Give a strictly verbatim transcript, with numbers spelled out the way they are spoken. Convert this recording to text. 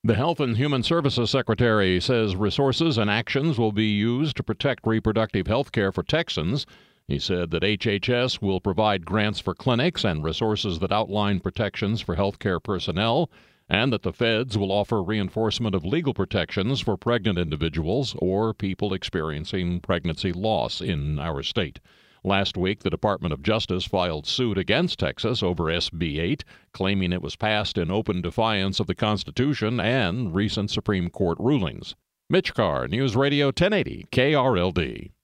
The Health and Human Services Secretary says resources and actions will be used to protect reproductive health care for Texans. He said that H H S will provide grants for clinics and resources that outline protections for health care personnel, and that the feds will offer reinforcement of legal protections for pregnant individuals or people experiencing pregnancy loss in our state. Last week, the Department of Justice filed suit against Texas over S B eight, claiming it was passed in open defiance of the Constitution and recent Supreme Court rulings. Mitch Carr, News Radio ten eighty K R L D.